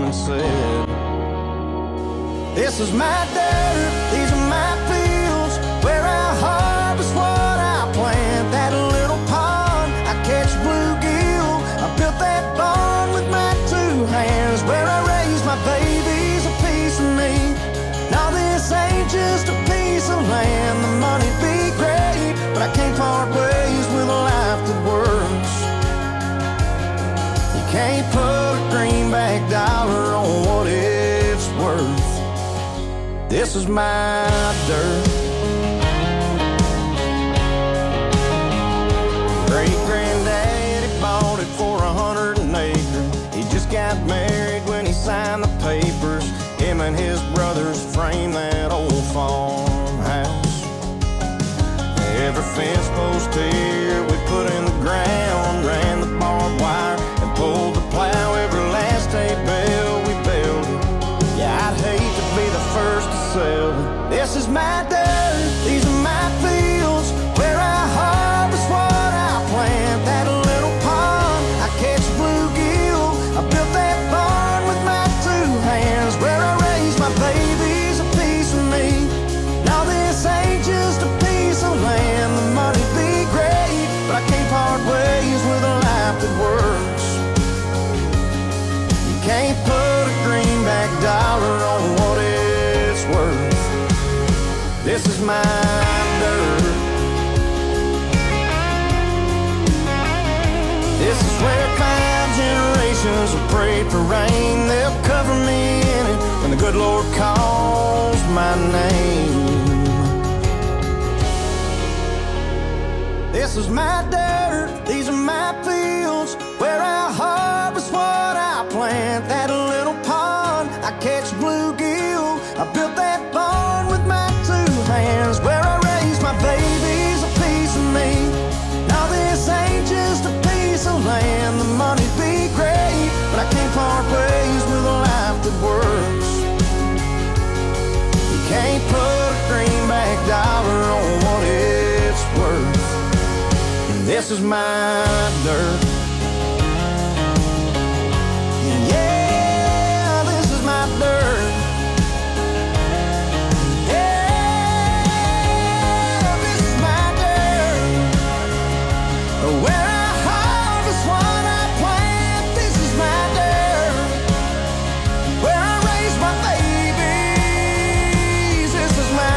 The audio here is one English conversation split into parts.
and said, this is my dirt, these are my fields, where I harvest what I plant. That little pond, I catch bluegill. I built that barn with my 2 hands, where I raise my babies, a piece of me. Now this ain't just a piece of land. The money'd be great, but I can't part ways with a life that works. You can't put a greenback dollar on what it's worth. This is my dirt. Great-granddaddy bought it for 100 an acre. He just got married when he signed the papers. Him and his brothers framed that old farmhouse. Every fence post here we put in the ground, ran the barbed wire and pulled the plow. Every last hay bale we built it. Yeah, I'd hate to be the first to sell it. This is my dirt, these are my fields, where I harvest what I plant. That little pond, I catch bluegill. I built that barn with my 2 hands, where I raise my babies, a piece of me. Now this ain't just a piece of land. The money'd be great, but I can't part ways with a life that works. You can't put a greenback dollar on what it's worth. This is my dirt. This is where 5 generations have prayed for rain. They'll cover me in it when the good Lord calls my name. This is my dirt, these are my fields, where I harvest what I plant. That little pond, I catch bluegill. I built that barn with my 2 hands, where I raise my babies, a piece of me. Now this ain't just a piece of land. The money'd be great, but I can't part ways with a life that works. You can't put a greenback dollar on what it's worth. This is my dirt. Yeah, this is my dirt. Yeah, this is my dirt. Where I harvest what I plant. This is my dirt. Where I raise my babies. This is my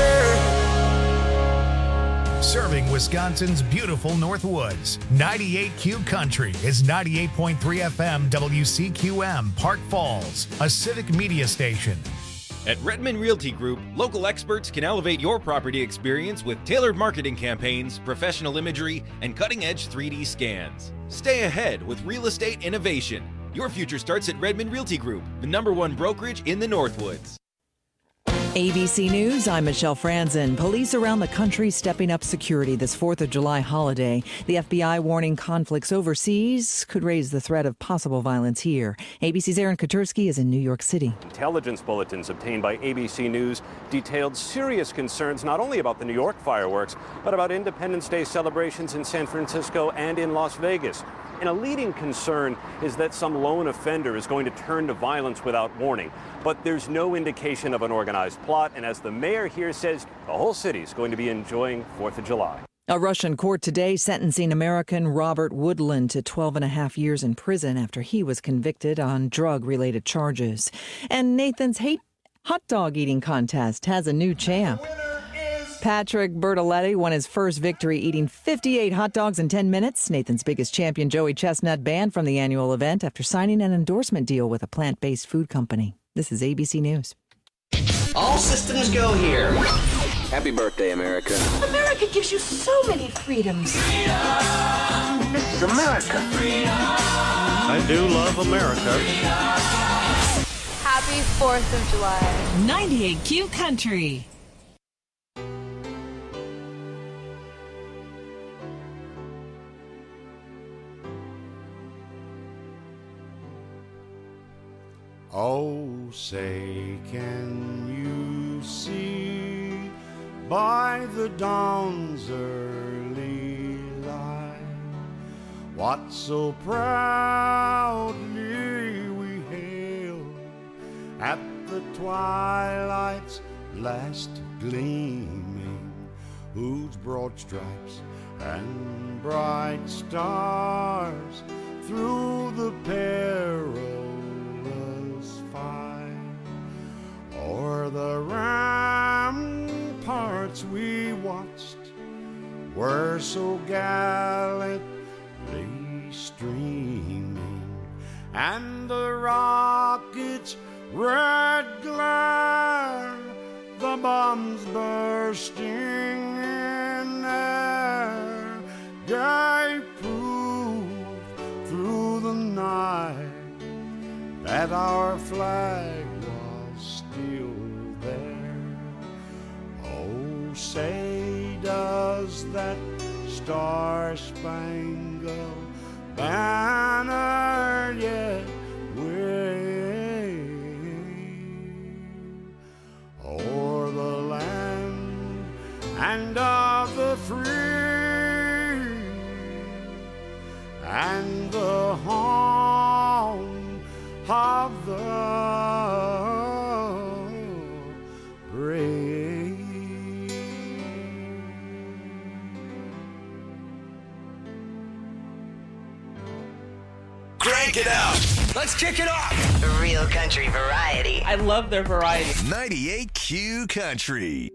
dirt. Serving Wisconsin's beautiful Northwoods. 98Q Country is 98.3 FM WCQM, Park Falls, a civic media station. At Redmond Realty Group, local experts can elevate your property experience with tailored marketing campaigns, professional imagery, and cutting-edge 3D scans. Stay ahead with real estate innovation. Your future starts at Redmond Realty Group, the #1 brokerage in the Northwoods. ABC News, I'm Michelle Franzen. Police around the country stepping up security this 4th of July holiday. The FBI warning conflicts overseas could raise the threat of possible violence here. ABC's Aaron Katersky is in New York City. Intelligence bulletins obtained by ABC News detailed serious concerns not only about the New York fireworks, but about Independence Day celebrations in San Francisco and in Las Vegas. And a leading concern is that some lone offender is going to turn to violence without warning. But there's no indication of an organized plot. And as the mayor here says, the whole city is going to be enjoying 4th of July. A Russian court today sentencing American Robert Woodland to 12.5 years in prison after he was convicted on drug-related charges. And Nathan's hot dog eating contest has a new champ. Patrick Bertoletti won his first victory eating 58 hot dogs in 10 minutes. Nathan's biggest champion, Joey Chestnut, banned from the annual event after signing an endorsement deal with a plant-based food company. This is ABC News. All systems go here. Happy birthday, America. America gives you so many freedoms. Freedom. This is America. Freedom. I do love America. Happy 4th of July. 98Q Country. Oh, say, can you see by the dawn's early light what so proudly we hailed at the twilight's last gleaming, whose broad stripes and bright stars through the perilous fight, o'er the ramparts we watched were so gallantly streaming, and the rockets' red glare, the bombs bursting in air, gave proof through the night that our flag was still there. Oh, say does that star-spangled banner yet wave o'er the land and of the free and the home of the brave. Crank it out. Let's kick it off. Real country variety. I love their variety. 98Q Country.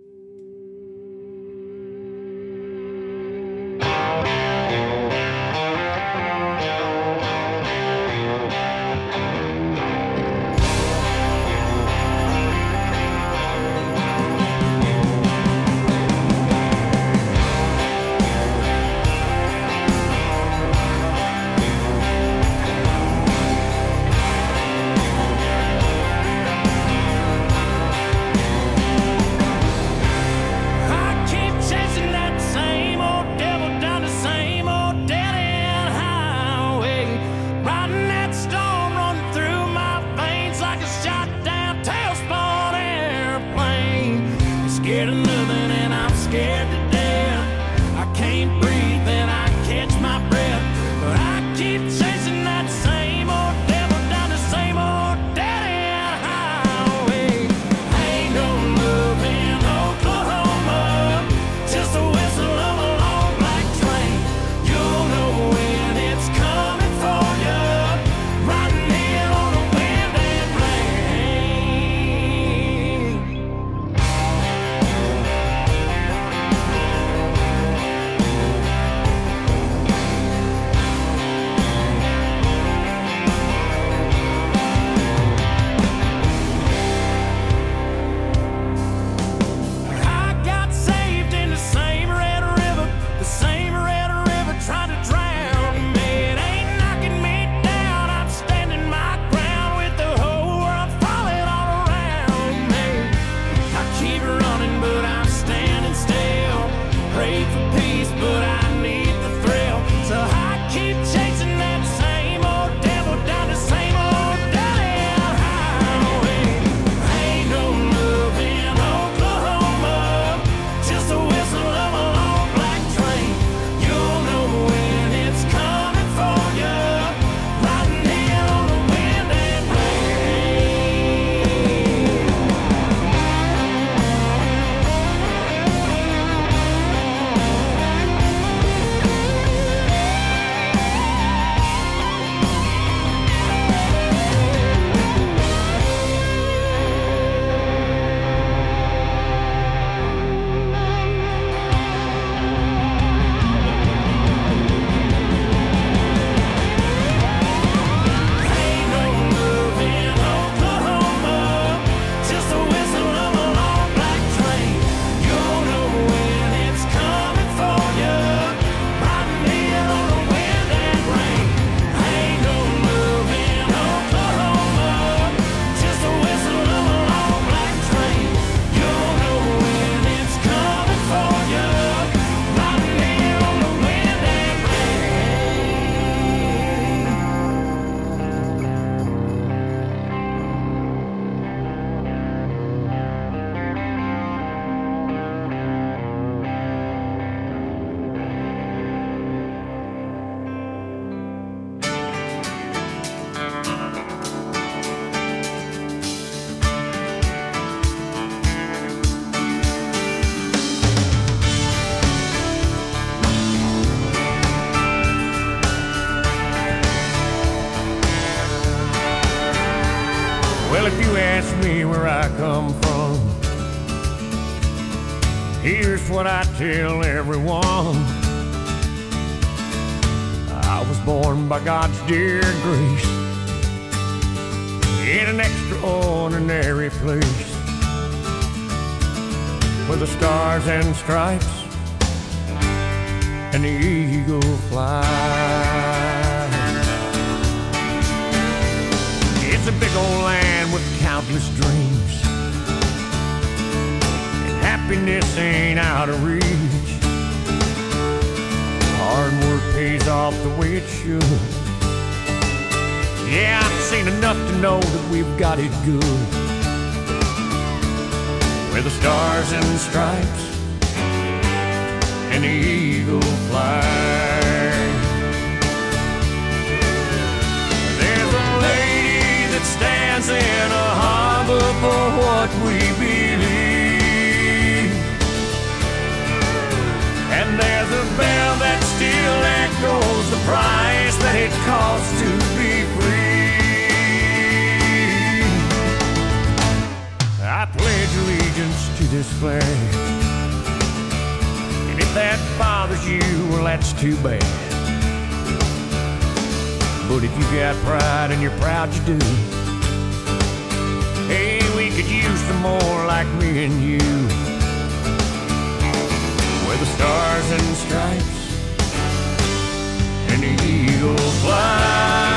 Well, if you ask me where I come from, here's what I tell everyone. I was born by God's dear grace in an extraordinary place where the stars and stripes and the eagle fly. It's a big old land with countless dreams, and happiness ain't out of reach. Hard work pays off the way it should. Yeah, I've seen enough to know that we've got it good, where the stars and stripes and the eagle fly. There's a lady that stands in a harbor for what we believe, and there's a bell that still echoes the price that it costs to be free. I pledge allegiance to this flag, and if that bothers you, well, that's too bad. But if you got pride and you're proud you do, hey, we could use some more like me and you, where the stars and stripes and the eagle fly.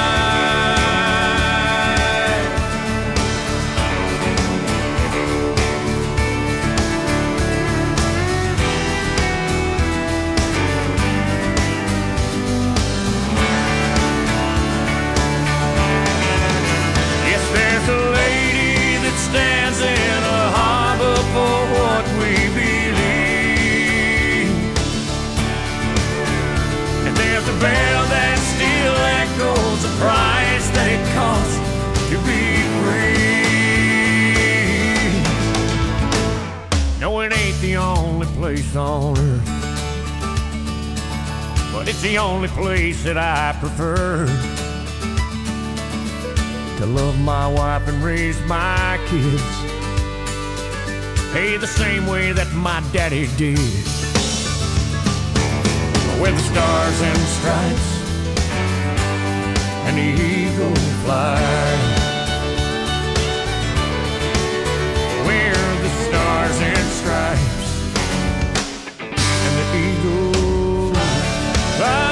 Stands in a harbor for what we believe, and there's a bell that still echoes the price that it costs to be free. No, it ain't the only place on earth, but it's the only place that I prefer to love my wife and raise my kids, hey, the same way that my daddy did, where the stars and stripes and the eagle fly, where the stars and stripes and the eagle fly.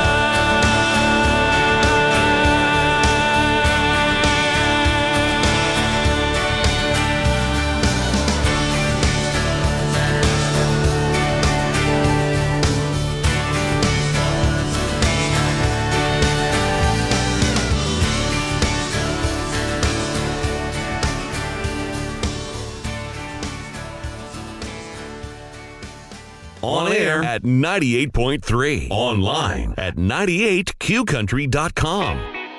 On air at 98.3. Online at 98QCountry.com.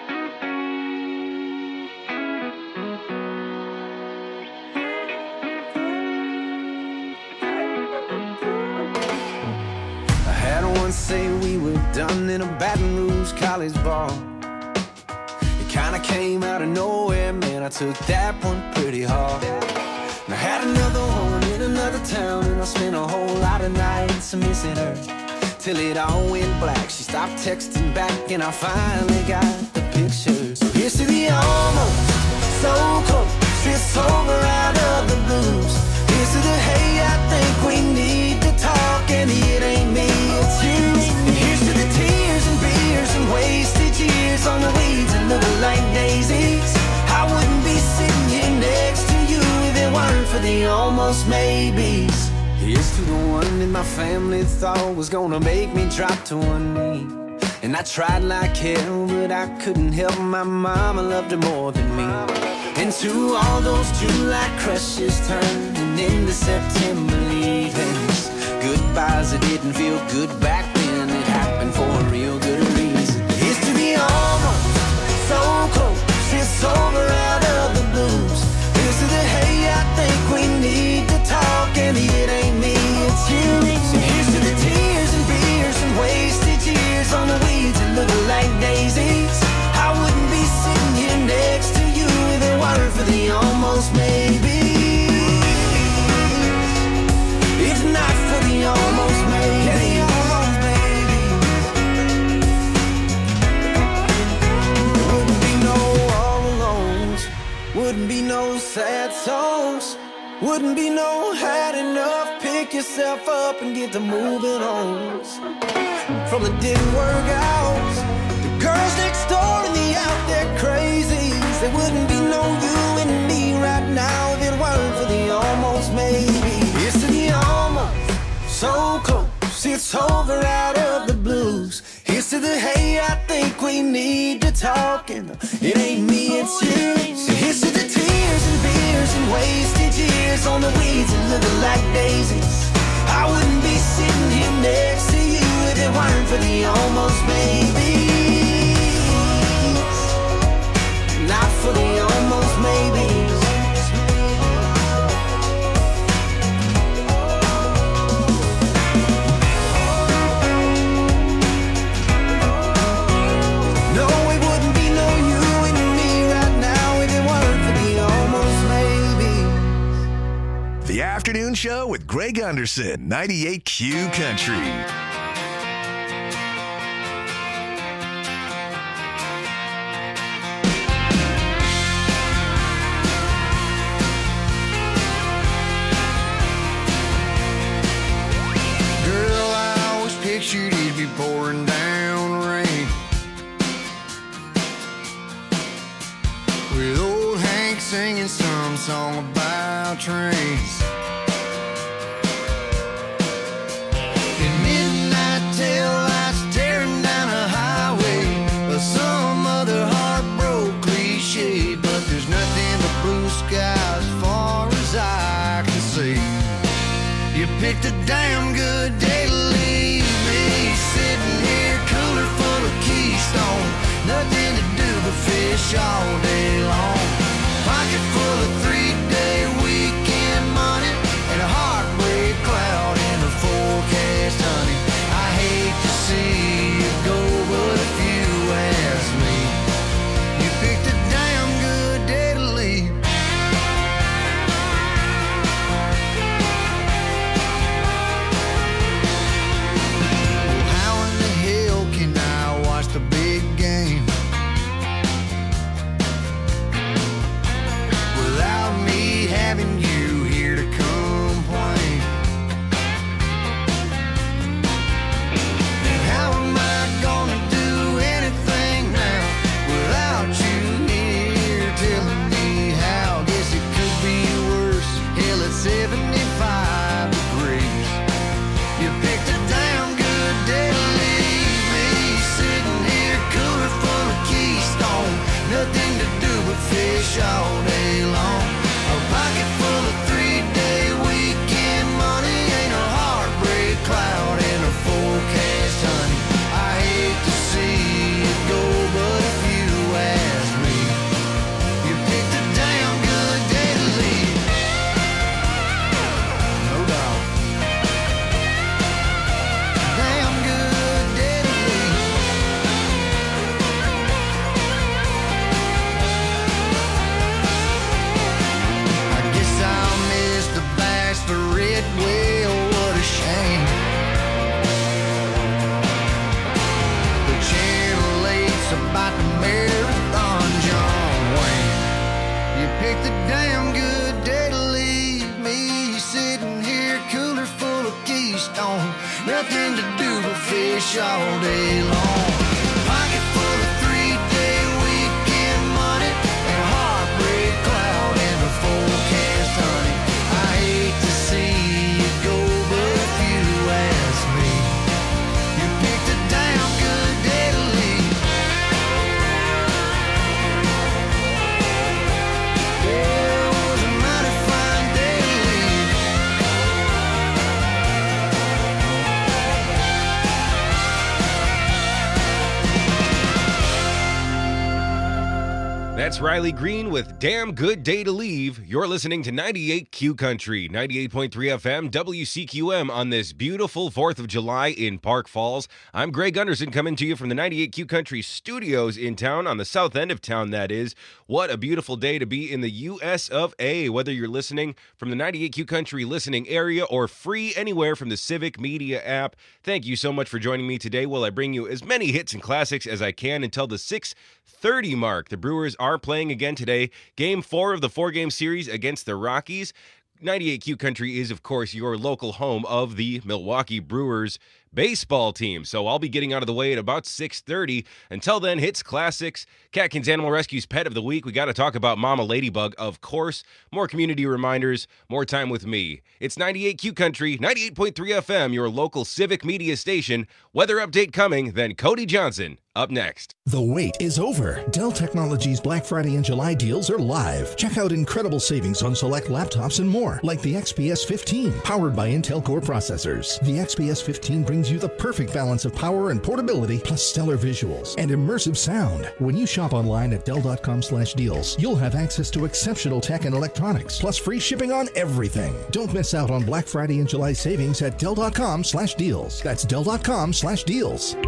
I had one say we were done in a Baton Rouge college bar. It kinda came out of nowhere, man, I took that one pretty hard. And I had another one in another town, and I spent a whole lot of nights missing her, till it all went black. She stopped texting back, and I finally got the picture. So here's to the almost so close, it's over out of the blues. Here's to the hey, I think we need to talk, and it ain't me, it's you. And here's to the tears and beers and wasted years on the weeds that look like daisies. I wouldn't be sitting here next to you if it weren't for the almost maybes. Here's to the one that my family thought was gonna make me drop to one knee. And I tried like hell, but I couldn't help my mama loved her more than me. And to all those July crushes turning into September leavings, goodbyes that didn't feel good back then, it happened for a real good reason. Here's to the almost so close, it's over out of the blues. Here's to the hey, I think we need to talk, and it ain't me, it's you. So here's to the tears and beers and wasted years on the weeds that look like daisies. I wouldn't be sitting here next to you if it weren't for the almost maybe. If not for the almost maybe. There wouldn't be no all alones, wouldn't be no sad songs, wouldn't be no had enough. Pick yourself up and get to moving on. From the didn't work out, the girls next door and the out there crazies. There wouldn't be no you and me right now if it weren't for the almost maybe. It's to the almost, so close, it's over out of the blues. Here's to the hey, I think we need to talk, and it ain't me, it's you. Here's to the tears and beers and wasted years on the weeds and looking like daisies. I wouldn't be sitting here next to you if it weren't for the almost maybe. Not for the almost maybe. No, it wouldn't be no you and me right now if it weren't for the almost maybe. The Afternoon Show with Greg Underson, 98Q Country. Pictured it'd be pouring down rain, with old Hank singing some song about trains. And midnight tail lights tearing down a highway, or some other heartbroken cliche. But there's nothing but blue skies as far as I can see. You picked a damn good day to leave me, sitting here cooler full of Keystone. Nothing to do but fish all day long. Pocket full of 3-day weekend money, and a heartbreak cloud in the forecast, honey. I hate to see you go, but if you ask me, you picked a damn good day to leave. The big game without me having you here to complain. And how am I gonna do anything now without you here telling me how? Guess it could be worse. Hell, it's 75 degrees. You picked a damn good day to leave me, sitting here cooler full of Keystone. Nothing to do but fish all day long. A pocket full of 3-day weekend money, ain't a heartbreak cloud in a forecast, honey. I hate to see it go, but if you ask me, you picked a damn good day to leave. No doubt. Damn good day to leave. I guess I'll miss the bachelorette. Well, what a shame. The Channel 8's about to marathon John Wayne. You picked a damn good day to leave me, sitting here cooler full of Keystone. Nothing to do but fish all day long. Pocket full of 3-day weekend money, and a heartbreak cloud in the forecast, honey. I hate to see you go, but if you ask me, you picked a damn good day to leave. Yeah, it was a mighty fine day to leave. That's Riley Green with Damn Good Day to Leave. You're listening to 98Q Country, 98.3 FM, WCQM on this beautiful 4th of July in Park Falls. I'm Greg Gunderson coming to you from the 98Q Country studios in town, on the south end of town, that is. What a beautiful day to be in the US of A. Whether you're listening from the 98Q Country listening area or free anywhere from the Civic Media app, thank you so much for joining me today while I bring you as many hits and classics as I can until the 6:30 mark. The Brewers are playing again today. Game 4 of the 4-game series against the Rockies. 98Q Country is, of course, your local home of the Milwaukee Brewers baseball team. So I'll be getting out of the way at about 6:30. Until then, hits, classics, Catkins Animal Rescue's Pet of the Week. We got to talk about Mama Ladybug, of course. More community reminders, more time with me. It's 98Q Country, 98.3 FM, your local Civic Media station. Weather update coming, then Cody Johnson up next. The wait is over. Dell Technologies Black Friday and July deals are live. Check out incredible savings on select laptops and more, like the XPS 15, powered by Intel Core processors. The XPS 15 brings you the perfect balance of power and portability, plus stellar visuals and immersive sound. When you shop online at Dell.com/deals, you'll have access to exceptional tech and electronics, plus free shipping on everything. Don't miss out on Black Friday and July savings at Dell.com/deals. That's Dell.com/deals.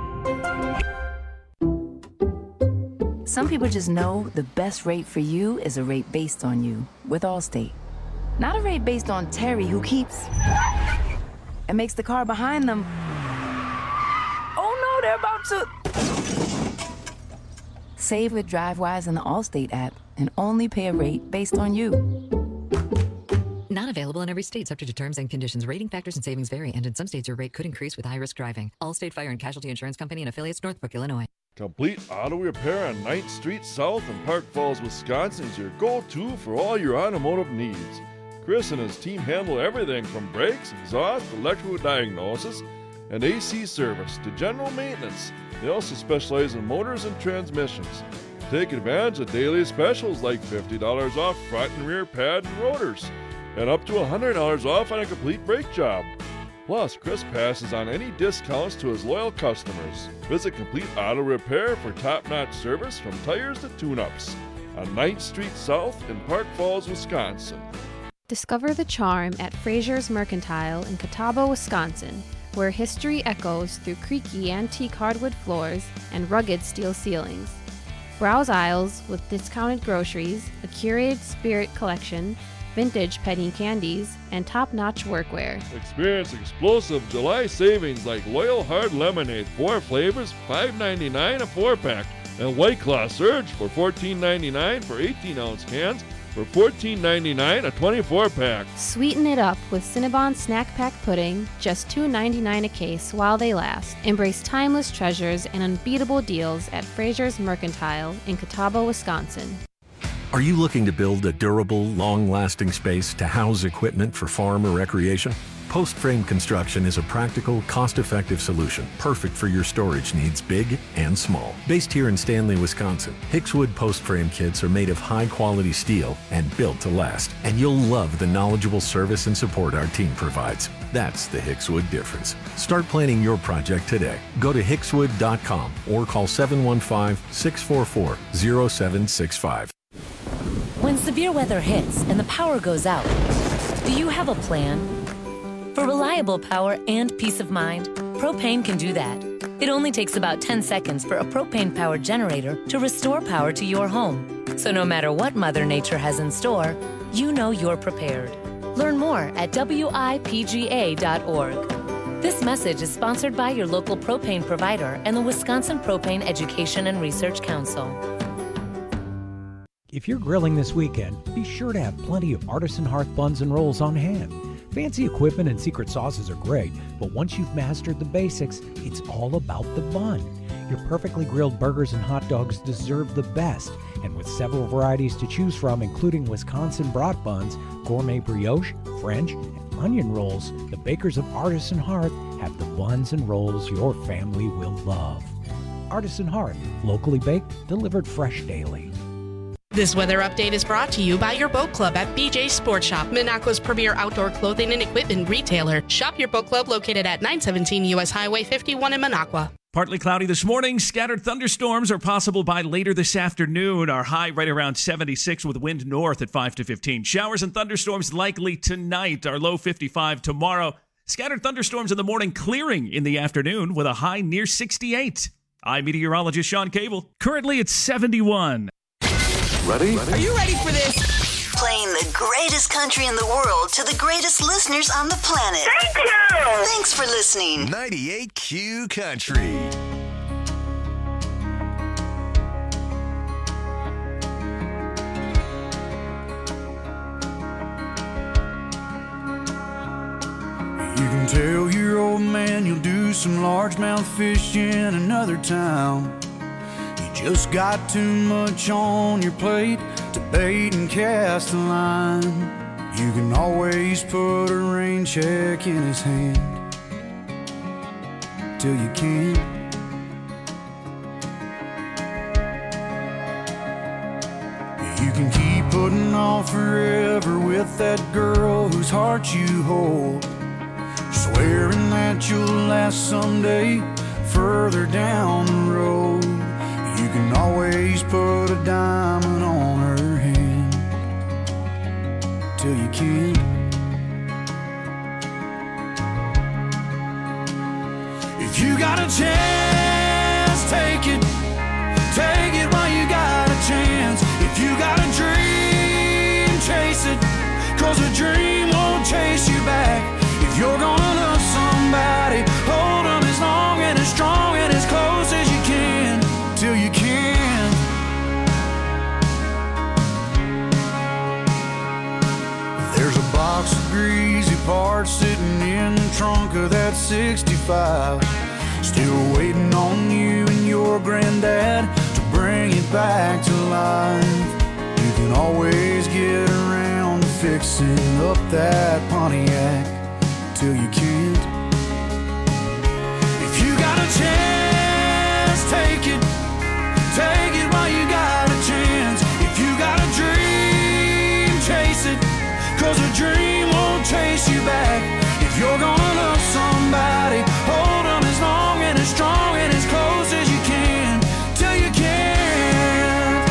Some people just know the best rate for you is a rate based on you with Allstate. Not a rate based on Terry, who keeps and makes the car behind them. Oh no, they're about to. Save with DriveWise and the Allstate app and only pay a rate based on you. Not available in every state, subject to terms and conditions. Rating factors and savings vary, and in some states your rate could increase with high-risk driving. Allstate Fire and Casualty Insurance Company and affiliates, Northbrook, Illinois. Complete Auto Repair on 9th Street South in Park Falls, Wisconsin is your go-to for all your automotive needs. Chris and his team handle everything from brakes, exhaust, electrical diagnosis, and AC service to general maintenance. They also specialize in motors and transmissions. Take advantage of daily specials like $50 off front and rear pad and rotors, and up to $100 off on a complete brake job. Plus, Chris passes on any discounts to his loyal customers. Visit Complete Auto Repair for top-notch service from tires to tune-ups on 9th Street South in Park Falls, Wisconsin. Discover the charm at Fraser's Mercantile in Catawba, Wisconsin, where history echoes through creaky antique hardwood floors and rugged steel ceilings. Browse aisles with discounted groceries, a curated spirit collection, vintage penny candies, and top-notch workwear. Experience explosive July savings like Loyal Hard Lemonade, 4 flavors, $5.99 a 4-pack, and White Claw Surge for $14.99 for 18-ounce cans for $14.99 a 24-pack. Sweeten it up with Cinnabon Snack Pack Pudding, just $2.99 a case while they last. Embrace timeless treasures and unbeatable deals at Fraser's Mercantile in Catawba, Wisconsin. Are you looking to build a durable, long-lasting space to house equipment for farm or recreation? Post Frame Construction is a practical, cost-effective solution, perfect for your storage needs, big and small. Based here in Stanley, Wisconsin, Hickswood Post Frame kits are made of high-quality steel and built to last. And you'll love the knowledgeable service and support our team provides. That's the Hickswood difference. Start planning your project today. Go to hickswood.com or call 715-644-0765. When severe weather hits and the power goes out, do you have a plan? For reliable power and peace of mind, Propane can do that. It only takes about 10 seconds for a propane-powered generator to restore power to your home. So no matter what Mother Nature has in store, you know you're prepared. Learn more at WIPGA.org. This message is sponsored by your local propane provider and the Wisconsin Propane Education and Research Council. If you're grilling this weekend, be sure to have plenty of Artisan Hearth buns and rolls on hand. Fancy equipment and secret sauces are great, but once you've mastered the basics, it's all about the bun. Your perfectly grilled burgers and hot dogs deserve the best, and with several varieties to choose from, including Wisconsin brat buns, gourmet brioche, French, and onion rolls, the bakers of Artisan Hearth have the buns and rolls your family will love. Artisan Hearth, locally baked, delivered fresh daily. This weather update is brought to you by your boat club at BJ Sports Shop, Minocqua's premier outdoor clothing and equipment retailer. Shop your boat club located at 917 U.S. Highway 51 in Minocqua. Partly cloudy this morning. Scattered thunderstorms are possible by later this afternoon. Our high right around 76 with wind north at 5 to 15. Showers and thunderstorms likely tonight. Our low 55 tomorrow. Scattered thunderstorms in the morning, clearing in the afternoon with a high near 68. I'm meteorologist Sean Cable. Currently it's 71. Ready? Are you ready for this? Playing the greatest country in the world to the greatest listeners on the planet. Thank you! Thanks for listening. 98Q Country. You can tell your old man you'll do some largemouth fishing in another town. You just got too much on your plate to bait and cast a line. You can always put a rain check in his hand till you can't. You can keep putting off forever with that girl whose heart you hold, swearing that you'll last someday further down the road. You can always put a diamond on her hand till you can't. If you got a chance, take it. Take it while you got a chance. If you got a dream, chase it. 'Cause a dream won't chase you back. If you're gonna love somebody, hold them as long and as strong and as close as you can till you can. There's a box of greasy parts sitting in the trunk of that 65, still waiting on you and your granddad to bring it back to life. You can always get around to fixing up that Pontiac till you can't. If you got a chance, take it. Take it while you got a chance. If you got a dream, chase it. 'Cause a dream won't chase you back. If you're gonna love somebody, hold them as long and as strong and as close as you can till you can't.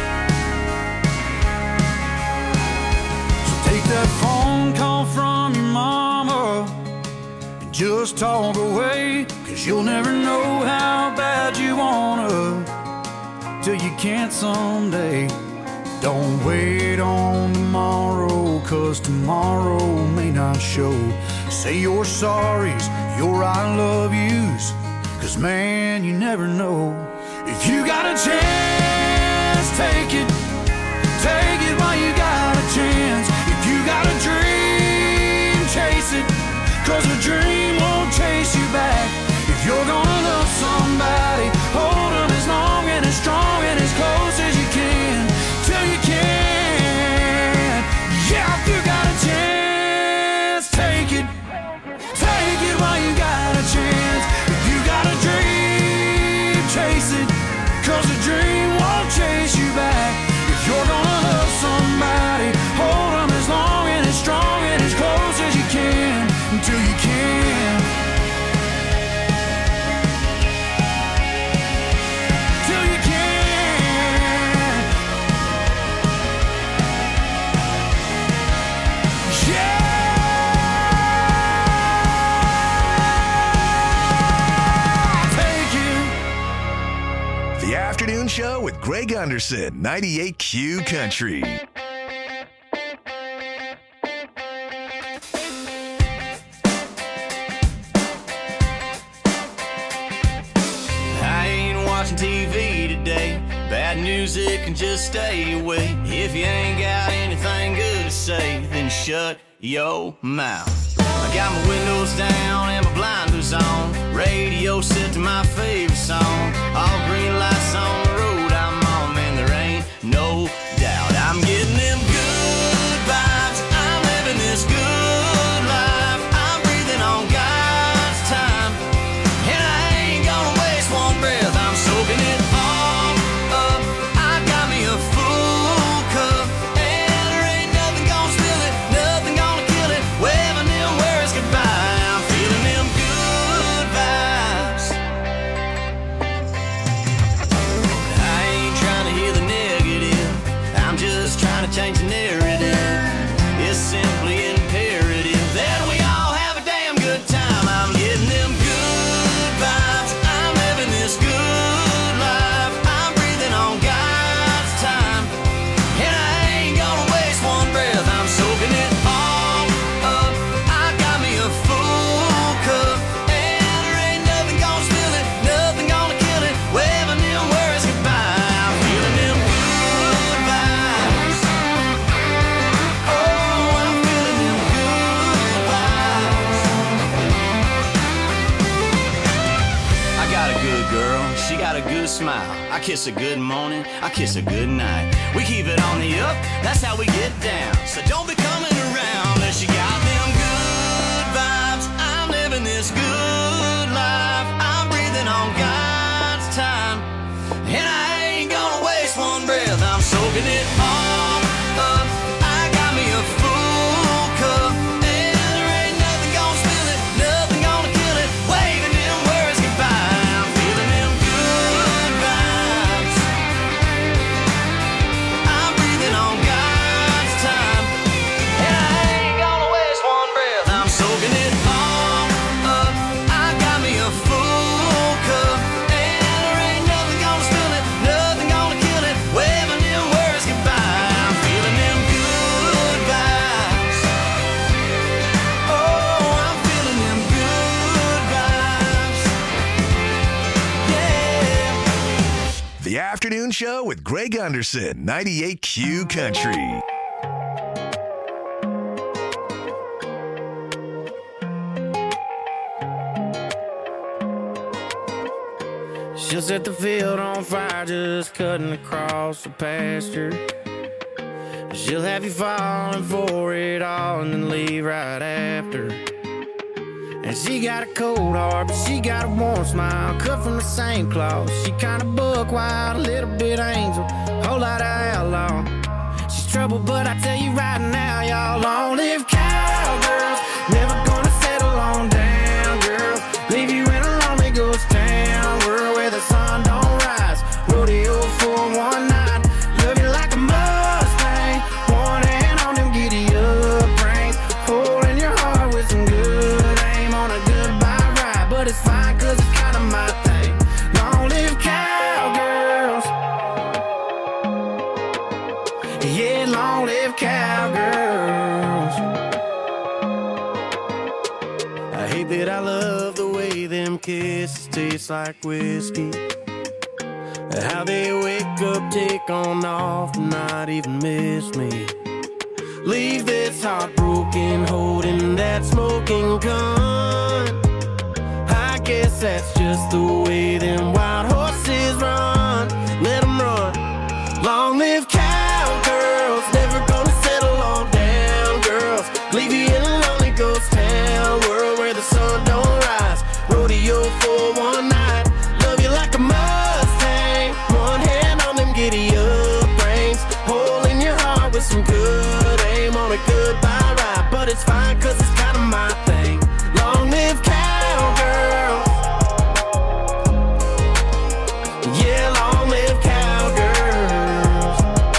So take that phone call from your mama and just talk away. 'Cause you'll never know how bad you wanna till you can't someday. Don't wait on tomorrow, 'cause tomorrow may not show. Say your sorries, your I love yous, 'cause man, you never know. If you got a chance, take it. Take it while you got a chance. If you got a dream, chase it. 'Cause a dream won't chase you back. If you're gonna love somebody, hold them as long and as strong and as close as you can till you can. Yeah, if you got a chance, take it. Take it while you got a chance. If you got a dream, chase it. 'Cause a dream won't chase you back. If you're gonna love somebody, hold them as long and as strong and as close as you can until you can. Till you can. Yeah. Take it. The Afternoon Show with Greg Anderson, 98Q Country. I ain't watching TV today. Bad music can just stay away. If you ain't got anything good to say, then shut your mouth. I got my windows down and my blinders on. Radio set to my favorite song. All green lights on the road I'm on, man, there ain't no doubt. I'm getting them good vibes. I'm living this good life. I'm breathing on God's time, and I ain't gonna waste one breath. I'm soaking it all up. I got me a full cup, and there ain't nothing gonna spill it, nothing gonna kill it. Waving them words goodbye. I'm feeling them good vibes, wedding is simply imperative that we all have a damn good time. I'm getting them good vibes. I'm living this good life. I'm breathing on God's time, and I ain't gonna waste one breath. I'm soaking it all up. I got me a full cup, and there ain't nothing gonna spill it, nothing gonna kill it. Waving them words goodbye. I'm feeling them good vibes. Oh, I'm feeling them good vibes. I got a good girl, she got a good smile. I kiss her good morning, I kiss her good night. We keep it on the up, that's how we get down. So don't be coming around unless you got them good vibes. I'm living this good life. I'm breathing on God's time, and I ain't gonna waste one breath. I'm soaking it all up. I got me a full cup, and there ain't nothing gonna spill it, nothing gonna kill it. Waving them words goodbye. I'm feeling them good vibes. I'm breathing on God's time, and I ain't gonna waste one breath. I'm soaking it all up. I got me a full cup, and there ain't nothing gonna spill it, nothing gonna kill it. Waving them words goodbye. I'm feeling them good vibes. Oh, I'm feeling them good vibes. Yeah. The Afternoon Show with Greg Underson, 98Q Country. She'll set the field on fire just cutting across the pasture. She'll have you falling for it all and then leave right after. And she got a cold heart, but she got a warm smile, cut from the same cloth. She kinda buck wild, a little bit angel, whole lot of outlaw. She's trouble, but I tell you right now, y'all, long live cowgirls. Never gonna settle on down, girls. Leave you in a lonely ghost town, world where the sun don't rise. Rodeo for one night, love you like a Mustang. One hand on them giddy up reins, holding your heart with some good aim on a goodbye ride. But it's fine, cause it's kinda my thing. Long live cowgirls. Yeah, long live cowgirls. I hate that I love the way them kisses taste like whiskey. How they wake up, take on off, not even miss me. Leave this heart broken, holding that smoking gun. I guess that's just the way them wild horses run. Let them run. Long live cowgirls, never gonna settle on down, girls. Leave you in a lonely ghost town, world where the sun don't rise. Rodeo for one night, love you like a Mustang. One hand on them giddy up reins, holding your heart with some good aim on a goodbye ride. But it's fine, cause it's kinda my thing. Long live cowgirls. Yeah, long live cowgirls.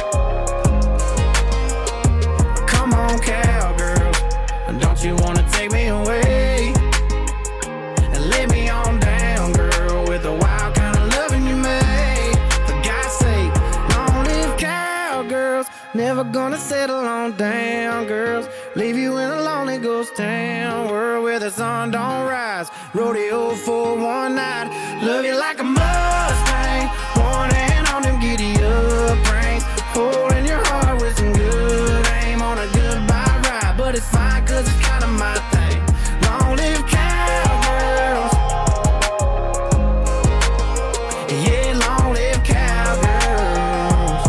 Come on, cowgirls, don't you wanna take me away and lay me on down, girl, with the wild kind of loving you made. For God's sake, long live cowgirls. Never gonna settle on down, girls. Leave you in a lonely ghost town, world where the sun don't rise. Rodeo for one night, love you like a Mustang. One hand on them giddy up reins, holding your heart with some good aim on a goodbye ride. But it's fine, cause it's kinda my thing. Long live cowgirls. Yeah, long live cowgirls.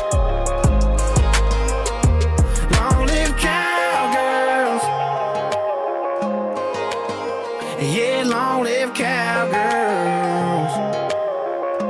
Long live cowgirls. Yeah, long live cowgirls.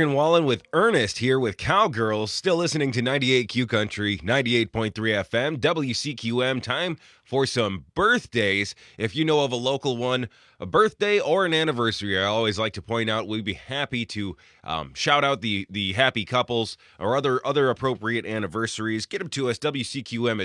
Morgan Wallen with Ernest here with Cowgirls, still listening to 98Q Country, 98.3 FM, WCQM. Time for some birthdays. If you know of a local one, a birthday or an anniversary, I always like to point out we'd be happy to shout out the happy couples or other appropriate anniversaries. Get them to us, WCQM at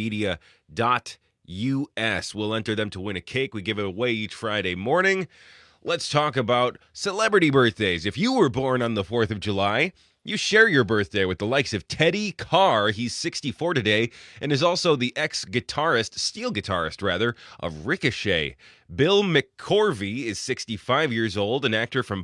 civicmedia.us. We'll enter them to win a cake. We give it away each Friday morning. Let's talk about celebrity birthdays. If you were born on the 4th of July, you share your birthday with the likes of Teddy Carr. He's 64 today and is also the steel guitarist, of Ricochet. Bill McCorvey is 65 years old, an actor from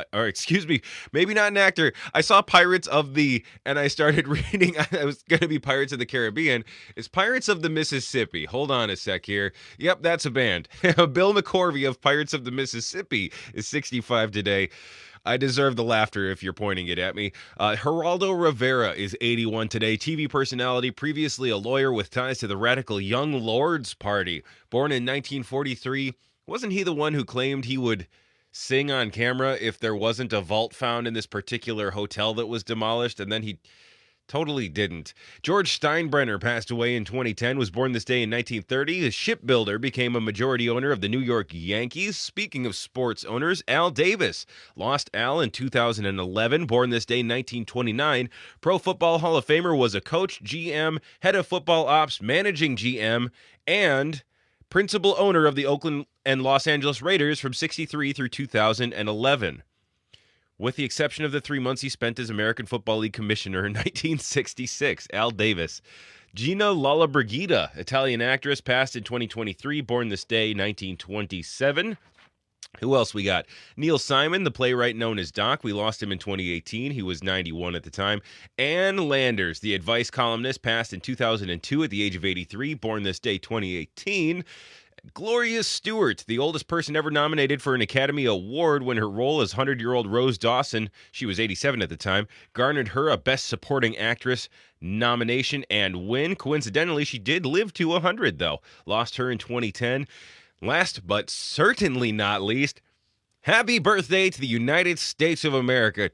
maybe not an actor. I saw Pirates of the, and I started reading, I was going to be Pirates of the Caribbean. It's Pirates of the Mississippi. Hold on a sec here. Yep, that's a band. Bill McCorvey of Pirates of the Mississippi is 65 today. I deserve the laughter if you're pointing it at me. Geraldo Rivera is 81 today. TV personality, previously a lawyer with ties to the radical Young Lords Party. Born in 1943, wasn't he the one who claimed he would sing on camera if there wasn't a vault found in this particular hotel that was demolished? And then he totally didn't. George Steinbrenner passed away in 2010, was born this day in 1930. A shipbuilder, became a majority owner of the New York Yankees. Speaking of sports owners, Al Davis. Lost Al in 2011, born this day in 1929. Pro Football Hall of Famer, was a coach, GM, head of football ops, managing GM, and principal owner of the Oakland and Los Angeles Raiders from 63 through 2011. With the exception of the 3 months he spent as American Football League commissioner in 1966, Al Davis. Gina Lollobrigida, Italian actress, passed in 2023, born this day, 1927. Who else we got? Neil Simon, the playwright known as Doc. We lost him in 2018. He was 91 at the time. Ann Landers, the advice columnist, passed in 2002 at the age of 83, born this day, 2018. Gloria Stewart, the oldest person ever nominated for an Academy Award when her role as 100-year-old Rose Dawson, she was 87 at the time, garnered her a Best Supporting Actress nomination and win. Coincidentally, she did live to 100, though. Lost her in 2010. Last but certainly not least, happy birthday to the United States of America,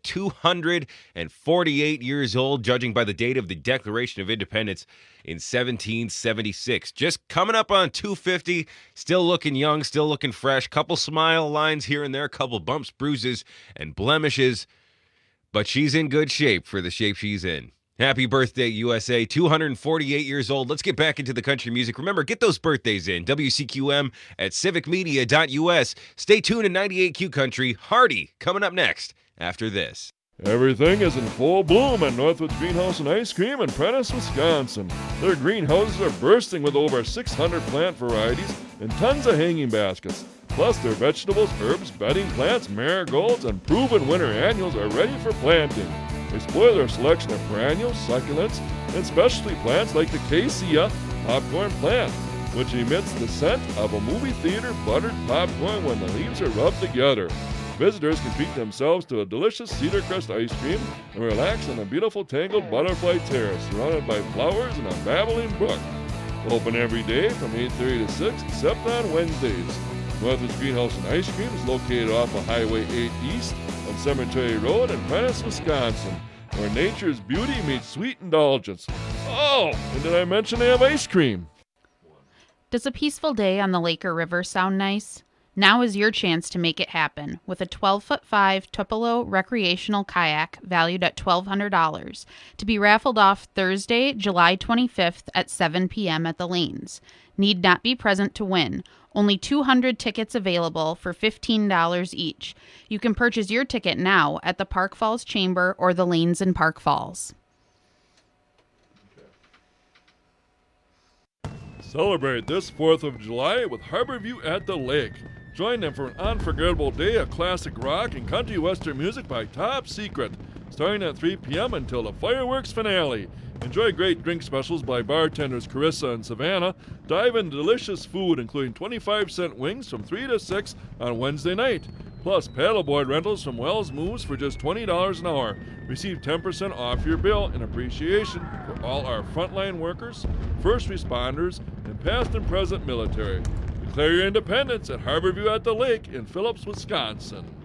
248 years old, judging by the date of the Declaration of Independence in 1776. Just coming up on 250, still looking young, still looking fresh, couple smile lines here and there, couple bumps, bruises, and blemishes, but she's in good shape for the shape she's in. Happy birthday, USA. 248 years old. Let's get back into the country music. Remember, get those birthdays in. WCQM at civicmedia.us. Stay tuned to 98Q Country. Hardy coming up next after this. Everything is in full bloom at Northwoods Greenhouse and Ice Cream in Prentice, Wisconsin. Their greenhouses are bursting with over 600 plant varieties and tons of hanging baskets. Plus, their vegetables, herbs, bedding plants, marigolds, and proven winter annuals are ready for planting. Explore their selection of perennials, succulents, and specialty plants like the Cassia popcorn plant, which emits the scent of a movie theater buttered popcorn when the leaves are rubbed together. Visitors can treat themselves to a delicious Cedar Crust ice cream and relax on a beautiful tangled butterfly terrace surrounded by flowers and a babbling brook. Open every day from 8:30 to 6, except on Wednesdays. Northwoods Greenhouse and Ice Cream is located off of Highway 8 East on Cemetery Road in Prentice, Wisconsin, where nature's beauty meets sweet indulgence. Oh, and did I mention they have ice cream? Does a peaceful day on the lake or river sound nice? Now is your chance to make it happen with a 12-foot-5 Tupelo recreational kayak valued at $1,200 to be raffled off Thursday, July 25th at 7 p.m. at the Lanes. Need not be present to win. Only 200 tickets available for $15 each. You can purchase your ticket now at the Park Falls Chamber or the Lanes in Park Falls. Celebrate this 4th of July with Harborview at the Lake. Join them for an unforgettable day of classic rock and country western music by Top Secret, starting at 3 p.m. until the fireworks finale. Enjoy great drink specials by bartenders Carissa and Savannah. Dive into delicious food, including 25-cent wings from 3 to 6 on Wednesday night. Plus, paddleboard rentals from Wells Moves for just $20 an hour. Receive 10% off your bill in appreciation for all our frontline workers, first responders, and past and present military. Declare your independence at Harborview at the Lake in Phillips, Wisconsin.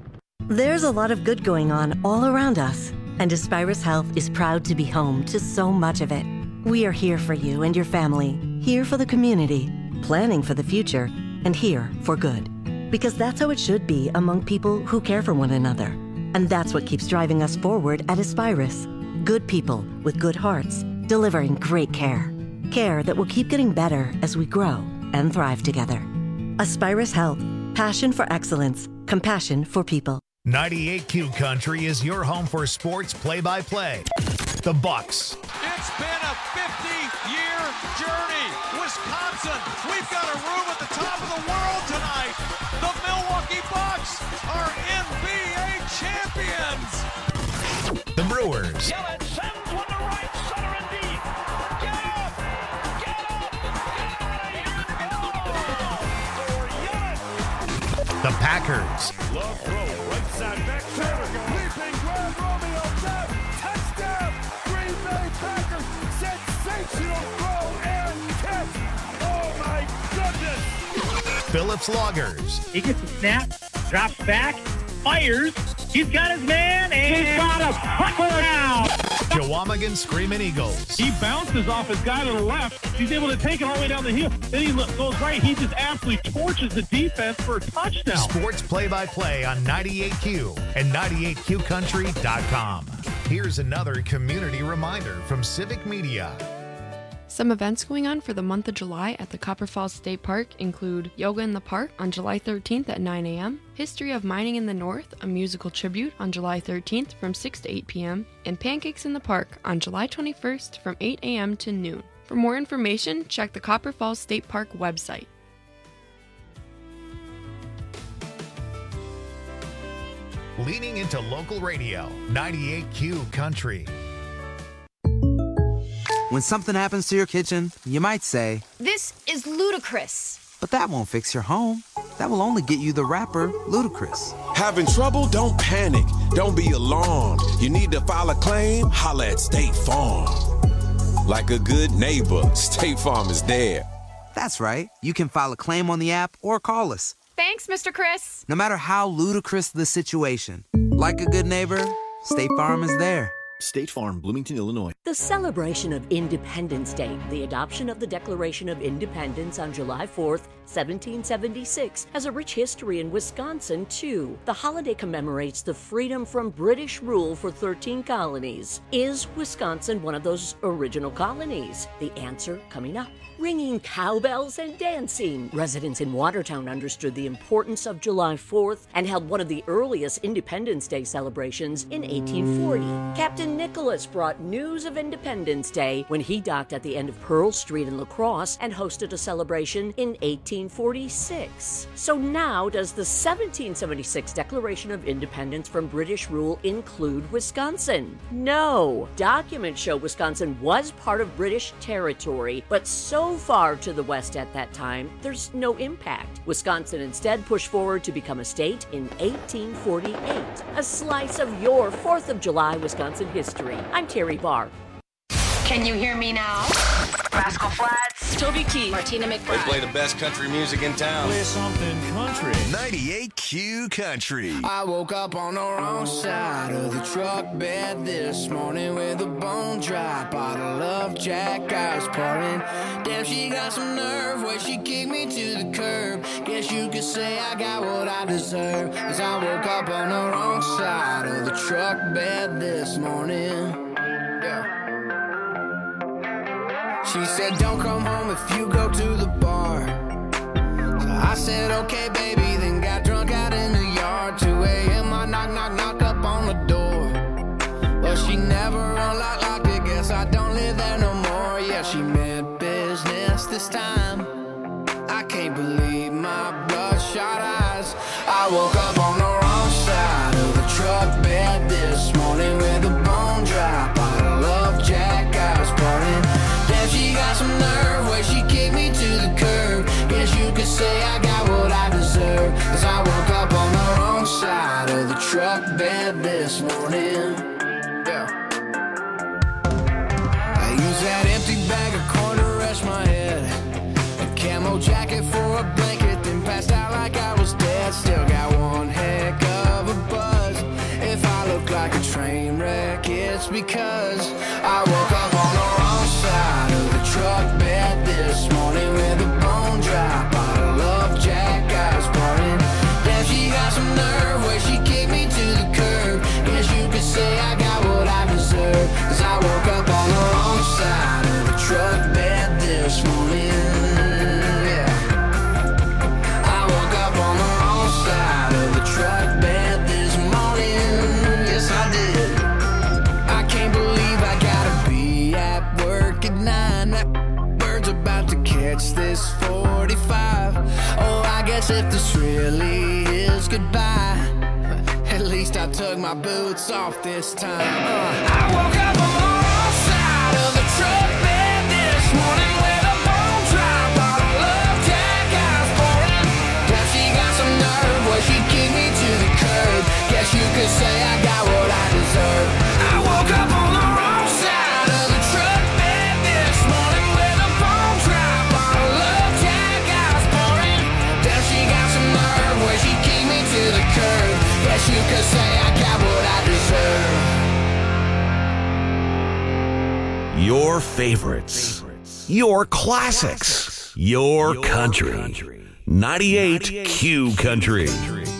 There's a lot of good going on all around us, and Aspirus Health is proud to be home to so much of it. We are here for you and your family, here for the community, planning for the future, and here for good. Because that's how it should be among people who care for one another. And that's what keeps driving us forward at Aspirus. Good people with good hearts, delivering great care. Care that will keep getting better as we grow and thrive together. Aspirus Health. Passion for excellence. Compassion for people. 98Q Country is your home for sports play-by-play. The Bucks. It's been a 50-year journey. Wisconsin, we've got a room at the top of the world tonight. The Milwaukee Bucks are NBA champions. The Brewers. Yelich sends one to right center and deep. Get up! Get up! Get out of here! The Packers. Love throw, right side back center. Leaping grab, Romeo Doubs. Touchdown! Green Bay Packers. Sensational throw and catch. Oh my goodness! Phillips Loggers. He gets a snap, drops back, fires. He's got his man, and he's got a touchdown. Jawamigan Screaming Eagles. He bounces off his guy to the left. He's able to take it all the way down the hill. Then he goes right. He just absolutely torches the defense for a touchdown. Sports play-by-play on 98Q and 98QCountry.com. Here's another community reminder from Civic Media. Some events going on for the month of July at the Copper Falls State Park include Yoga in the Park on July 13th at 9 a.m., History of Mining in the North, a musical tribute on July 13th from 6 to 8 p.m., and Pancakes in the Park on July 21st from 8 a.m. to noon. For more information, check the Copper Falls State Park website. Leaning into local radio, 98Q Country. When something happens to your kitchen, you might say, "This is ludicrous." but that won't fix your home. That will only get you the rapper, Ludacris. Having trouble? Don't panic. Don't be alarmed. You need to file a claim? Holla at State Farm. Like a good neighbor, State Farm is there. That's right. You can file a claim on the app or call us. Thanks, Mr. Chris. No matter how ludicrous the situation, like a good neighbor, State Farm is there. State Farm, Bloomington, Illinois. The celebration of Independence Day, the adoption of the Declaration of Independence on July 4th, 1776, has a rich history in Wisconsin, too. The holiday commemorates the freedom from British rule for 13 colonies. Is Wisconsin one of those original colonies? The answer coming up. Ringing cowbells and dancing. Residents in Watertown understood the importance of July 4th and held one of the earliest Independence Day celebrations in 1840. Captain Nicholas brought news of Independence Day when he docked at the end of Pearl Street in La Crosse and hosted a celebration in 1846. So now, does the 1776 Declaration of Independence from British rule include Wisconsin? No. Documents show Wisconsin was part of British territory, but so far to the west at that time, there's no impact. Wisconsin instead pushed forward to become a state in 1848. A slice of your 4th of July Wisconsin history. I'm Terry Barr. Can you hear me now? Rascal Flatts, Toby Keith, Martina They McBride. play the best country music in town. Play something country. 98Q Country. I woke up on the wrong side of the truck bed this morning with a bone dry bottle of Jack I was pouring. Damn, she got some nerve where she kicked me to the curb. Guess you could say I got what I deserve. 'Cause I woke up on the wrong side of the truck bed this morning. Yeah. She said, don't come home if you go to the bar. So I said, okay, baby, then got drunk out in the yard. 2 a.m. I knock up on the door. But she never unlocked it, guess I don't live there no more. Yeah, she meant business this time. I can't believe my bloodshot eyes. I woke up on the wrong side of the truck bed this morning with a bone dry bottle of Jack I was pouring. She got some nerve where she kicked me to the curb. Guess you could say I got what I deserve. 'Cause I woke up on the wrong side of the truck bed this morning. Yeah. I used that empty bag of corn to rest my head. A camo jacket for a blanket, then passed out like I was dead. Still got one heck of a buzz. 'cause I woke up on the wrong side of the truck bed this morning with a bone dry bottle of Jack Eyes pouring. Damn, she got some nerve where she kicked me to the curb. Guess you could say I got what I deserve, 'cause I woke up on the wrong side of the truck bed this morning. Yeah, I woke up on the wrong side of the truck bed this morning. Yes, I did. I can't believe I gotta be at work at 9. That bird's about to catch this 45. Oh, I guess if this really is goodbye, at least I took my boots off this time. I woke up on the wrong side of the truck bed this morning with a bone dry bottle of Jack Eyes pouring. Now she got some nerve where she kicked me to the curb. Guess you could say I got what I deserve. I woke up on the wrong side of the truck bed this morning with a bone dry bottle of Jack Eyes pouring. Now she got some nerve where she kicked me to the curb. Guess you could say I got what I deserve. Your favorites, your classics, your country. 98 Q Country.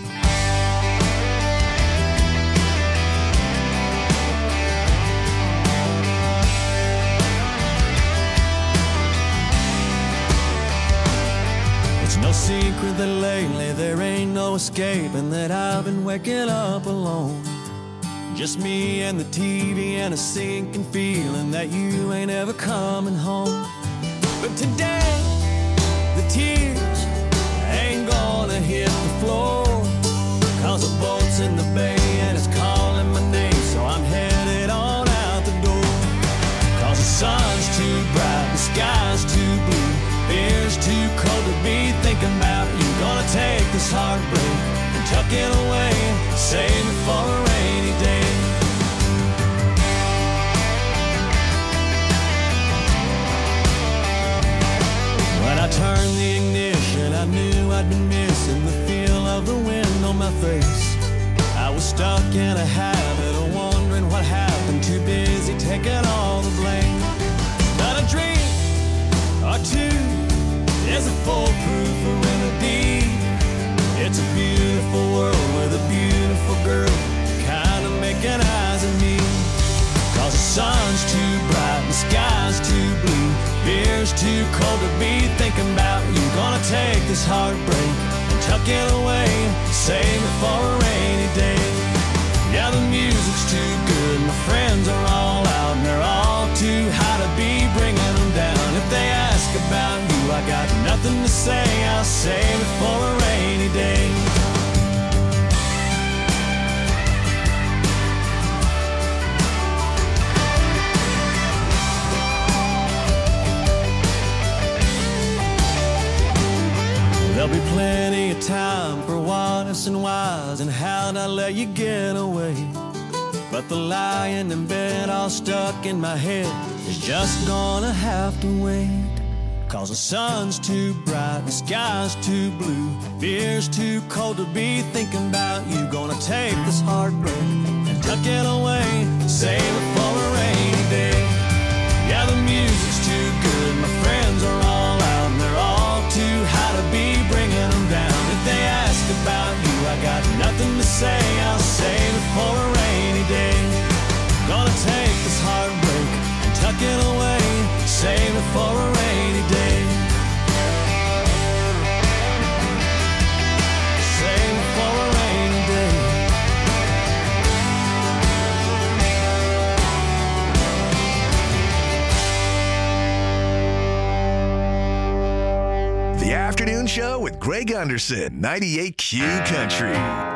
It's no secret that lately there ain't no escaping that I've been waking up alone. Just me and the TV and a sinking feeling that you ain't ever coming home. But today, the tears ain't gonna hit the floor, 'cause the boat's in the bay and it's calling my name, so I'm headed on out the door. 'Cause the sun's too bright, the sky's too blue, beer's too cold to be thinking about you. Gonna take this heartbreak and tuck it away, save it for a rainy day. When I turned the ignition, I knew I'd been missing the feel of the wind on my face. I was stuck in a habit of wondering what happened, too busy taking all the blame. But a dream or two is a foolproof remedy. It's a beautiful world with a beautiful girl kind of making eyes at me. 'Cause the sun's too bright, the sky's too blue, beer's too cold to be thinking about you. Gonna take this heartbreak and tuck it away, save it for a rainy day. Yeah, the music's too good, my friends are all out, and they're all too high to be bringing them down. If they ask about you, I got nothing to say, I'll save it for a rainy day. There'll be plenty of time for what ifs and whys and how'd I let you get away. But the lying in bed all stuck in my head is just gonna have to wait. 'Cause the sun's too bright, the sky's too blue, beer's too cold to be thinking about you. Gonna take this heartbreak and tuck it away, save it for a rainy day. Yeah, the music's too good, my friends are all out, and they're all too high to be bringing them down. If they ask about you, I got nothing to say, I'll save it for a rainy day. Gonna take this heartbreak and tuck it away, save it for a rainy day. Save it for a rainy day. The Afternoon Show with Greg Anderson, 98 Q Country.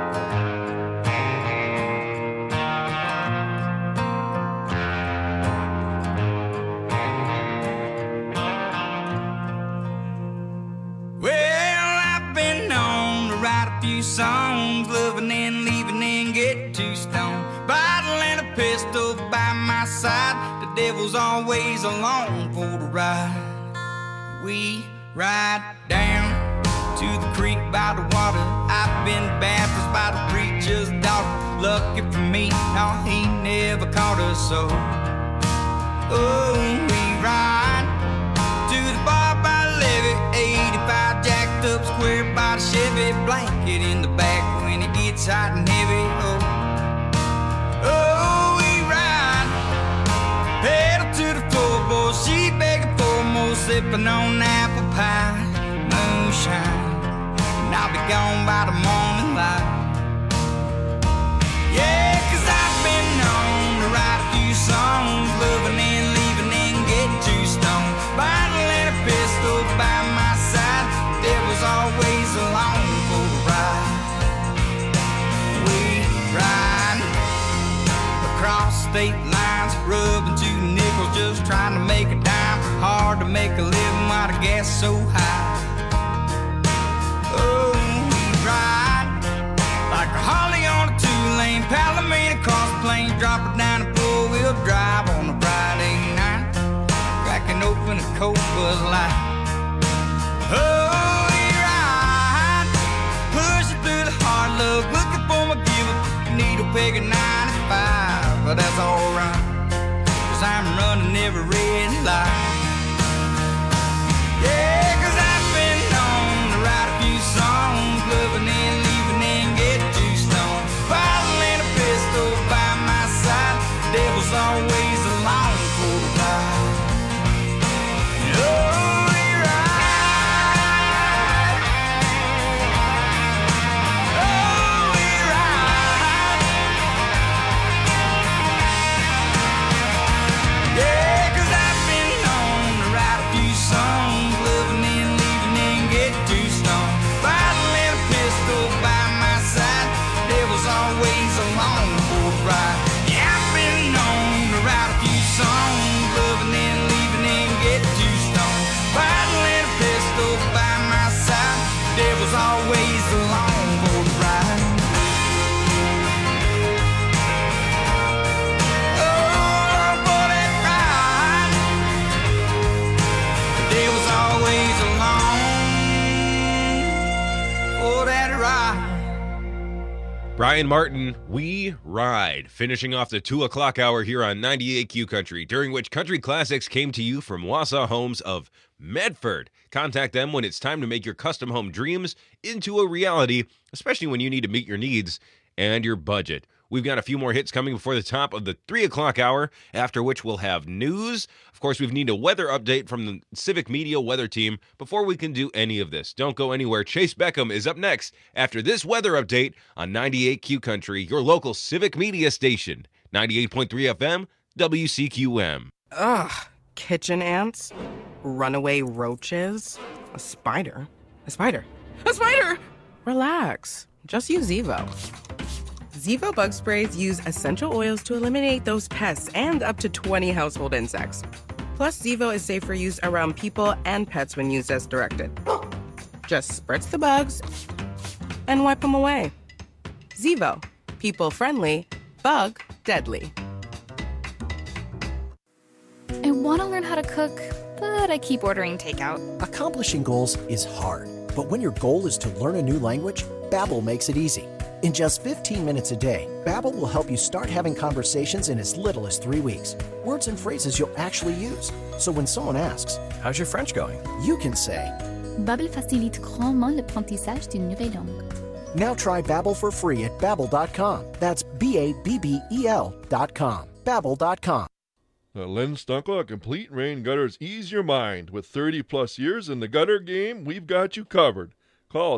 Songs, loving and leaving and get too stoned. Bottle and a pistol by my side. The devil's always along for the ride. We ride down to the creek by the water. I've been baptized by the preacher's daughter. Lucky for me, no, he never caught us so. Oh, we ride to the bar by the levee, 85 jacked up square by the Chevy, blanket in the back when it gets hot and heavy. Oh, we ride, pedal to the floorboard, she begging for more, sipping on apple pie, moonshine, and I'll be gone by the morning light. Yeah, 'cause I've been known to write a few songs, loving and leaving and getting too stoned. Bottle and a pistol by my side, there was always along for the ride. We ride across state lines, rubbing 2 nickels, just trying to make a dime. Hard to make a living while the gas is so high. Oh, we ride like a Harley on a 2-lane Palomino across the plains, drop it down a 4-wheel drive on a Friday night, cracking open a cold Bud Light. Oh, we ride, pushing through the hard luck, looking for my give-up, needle peg at 95, but that's alright, 'cause I'm running every red light. Yeah, 'cause I've been known to write a few songs, loving and leaving and getting too stoned. Bottle and a pistol by my side, devil's always along for the ride. Oh, we ride. Oh, we ride. Yeah, 'cause I've been known to write a few songs, loving and leaving and getting too stoned. Bottle and a pistol by my side, devil's always along for the ride. Yeah, I've been known to write a few songs, loving and leaving and getting too stoned. Bottle and a pistol by my side, devil's always along for the ride. Oh, for that ride, the devil's always along for that ride. Brian Martin, We Ride, finishing off the 2 o'clock hour here on 98Q Country, during which country classics came to you from Wausau Homes of Medford. Contact them when it's time to make your custom home dreams into a reality, especially when you need to meet your needs and your budget. We've got a few more hits coming before the top of the 3 o'clock hour, after which we'll have news. Of course, we need a weather update from the Civic Media weather team before we can do any of this. Don't go anywhere. Chase Beckham is up next after this weather update on 98Q Country, your local Civic Media station, 98.3 FM, WCQM. Ugh, kitchen ants, runaway roaches, a spider. A spider. A spider! Relax. Just use Zevo. Zevo bug sprays use essential oils to eliminate those pests and up to 20 household insects. Plus, Zevo is safe for use around people and pets when used as directed. Just spritz the bugs and wipe them away. Zevo. People friendly, bug deadly. I want to learn how to cook, but I keep ordering takeout. Accomplishing goals is hard, but when your goal is to learn a new language, Babbel makes it easy. In just 15 minutes a day, Babbel will help you start having conversations in as little as 3 weeks. Words and phrases you'll actually use. So when someone asks, "How's your French going?" you can say, Babbel facilite grandement l'apprentissage d'une nouvelle langue. Now try Babbel for free at Babbel.com. That's BABBEL.com. Babbel.com. At Len Stunkel, Complete Rain Gutters ease your mind. With 30-plus years in the gutter game, we've got you covered. Call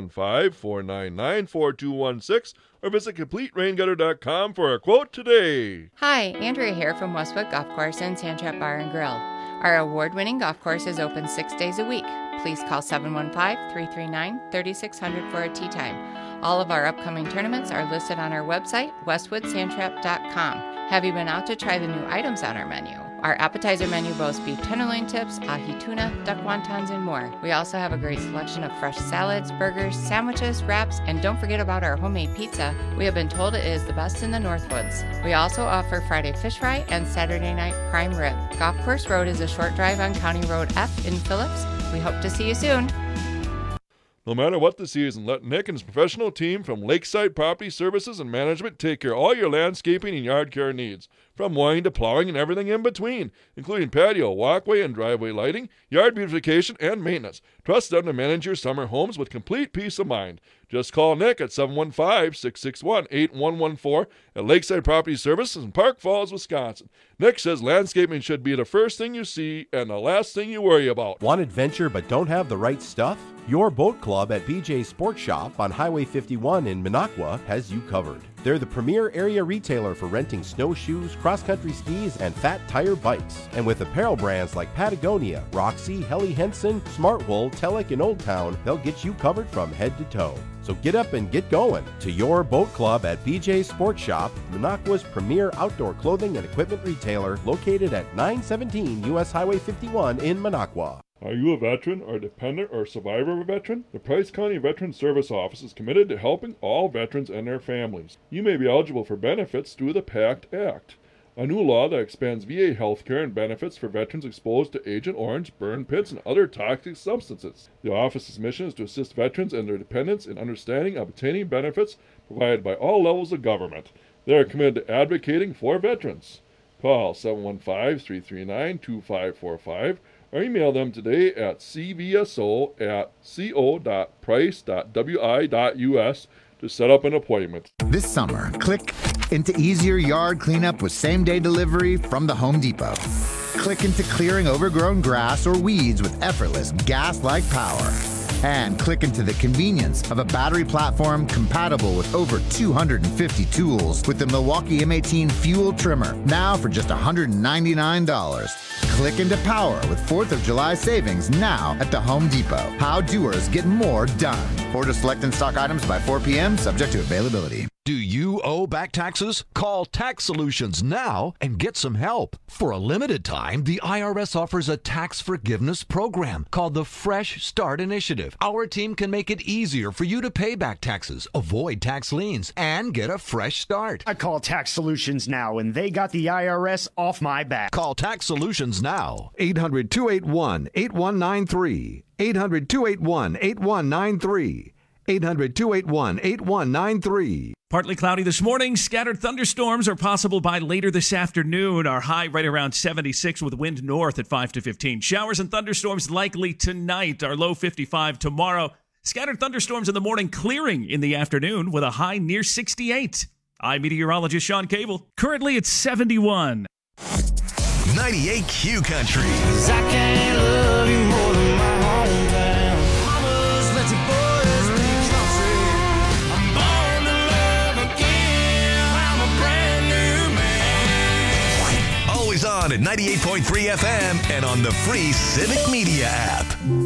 715-499-4216 or visit CompleteRainGutter.com for a quote today. Hi, Andrea here from Westwood Golf Course and Sand Trap Bar and Grill. Our award-winning golf course is open 6 days a week. Please call 715-339-3600 for a tee time. All of our upcoming tournaments are listed on our website, westwoodsandtrap.com. Have you been out to try the new items on our menu? Our appetizer menu boasts beef tenderloin tips, ahi tuna, duck wontons, and more. We also have a great selection of fresh salads, burgers, sandwiches, wraps, and don't forget about our homemade pizza. We have been told it is the best in the Northwoods. We also offer Friday fish fry and Saturday night prime rib. Golf Course Road is a short drive on County Road F in Phillips. We hope to see you soon. No matter what the season, let Nick and his professional team from Lakeside Property Services and Management take care of all your landscaping and yard care needs, from mowing to plowing and everything in between, including patio, walkway, and driveway lighting, yard beautification, and maintenance. Trust them to manage your summer homes with complete peace of mind. Just call Nick at 715-661-8114 at Lakeside Property Services in Park Falls, Wisconsin. Nick says landscaping should be the first thing you see and the last thing you worry about. Want adventure but don't have the right stuff? Your boat club at BJ Sports Shop on Highway 51 in Minocqua has you covered. They're the premier area retailer for renting snowshoes, cross-country skis, and fat tire bikes. And with apparel brands like Patagonia, Roxy, Helly Hansen, Smartwool, Telek, and Old Town, they'll get you covered from head to toe. So get up and get going to your boat club at BJ Sports Shop, Minocqua's premier outdoor clothing and equipment retailer, located at 917 U.S. Highway 51 in Minocqua. Are you a veteran or dependent or survivor of a veteran? The Price County Veteran Service Office is committed to helping all veterans and their families. You may be eligible for benefits through the PACT Act, a new law that expands VA health care and benefits for veterans exposed to Agent Orange, burn pits, and other toxic substances. The office's mission is to assist veterans and their dependents in understanding and obtaining benefits provided by all levels of government. They are committed to advocating for veterans. Call 715-339-2545 or email them today at cvso@co.price.wi.us to set up an appointment. This summer, click into easier yard cleanup with same-day delivery from the Home Depot. Click into clearing overgrown grass or weeds with effortless gas-like power. And click into the convenience of a battery platform compatible with over 250 tools with the Milwaukee M18 fuel trimmer, now for just $199. Click into power with 4th of July savings now at the Home Depot. How doers get more done. Order select and stock items by 4 p.m. subject to availability. Do you owe back taxes? Call Tax Solutions now and get some help. For a limited time, the IRS offers a tax forgiveness program called the Fresh Start Initiative. Our team can make it easier for you to pay back taxes, avoid tax liens, and get a fresh start. I call Tax Solutions now, and they got the IRS off my back. Call Tax Solutions now. 800-281-8193. 800-281-8193. 800-281-8193. Partly cloudy this morning. Scattered thunderstorms are possible by later this afternoon. Our high right around 76 with wind north at 5 to 15. Showers and thunderstorms likely tonight. Our low 55 tomorrow. Scattered thunderstorms in the morning, clearing in the afternoon with a high near 68. I'm meteorologist Sean Cable. Currently it's 71. 98Q Country. I can't love you more than my hometown. Mamas, let your boys be country. I'm born to love again. I'm a brand new man. Always on at 98.3 FM and on the free Civic Media app.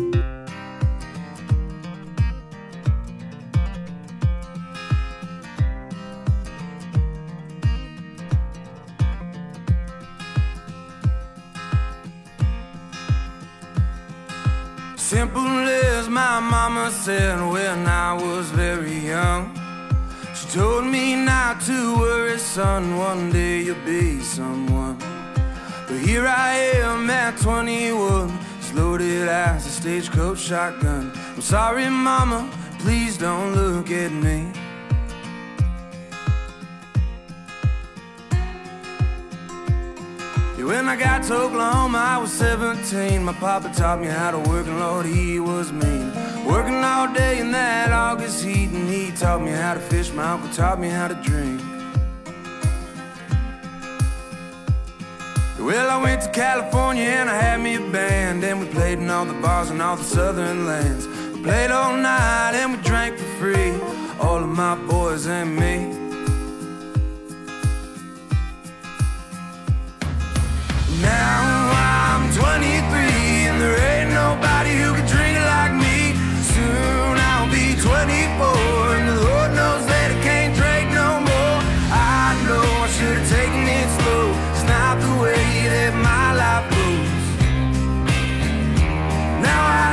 Simple as my mama said when I was very young. She told me not to worry, son, one day you'll be someone. But here I am at 21, as loaded as a stagecoach shotgun. I'm sorry, mama, please don't look at me. When I got to Oklahoma, I was 17. My papa taught me how to work, and Lord, he was mean. Working all day in that August heat, and he taught me how to fish. My uncle taught me how to drink. Well, I went to California and I had me a band, and we played in all the bars and all the southern lands. We played all night and we drank for free, all of my boys and me. Now I'm 23 and there ain't nobody who can drink like me. Soon I'll be 24 and the Lord knows that I can't drink no more. I know I should have taken it slow. It's not the way that my life goes. Now I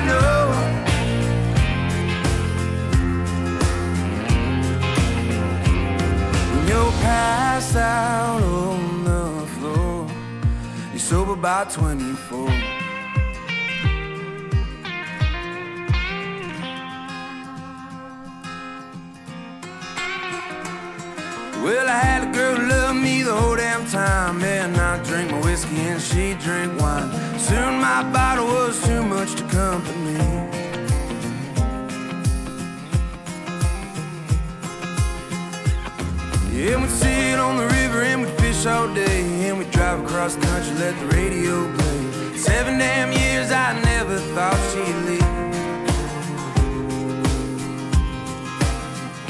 know when you're passed out on the floor, you're sober by 24. Well, I had a girl who loved me the whole damn time, and I drink my whiskey and she drink wine. Soon my bottle was too much to comfort me. Yeah, we'd sit on the river and we'd fish all day, and we'd drive across the country, let the radio play.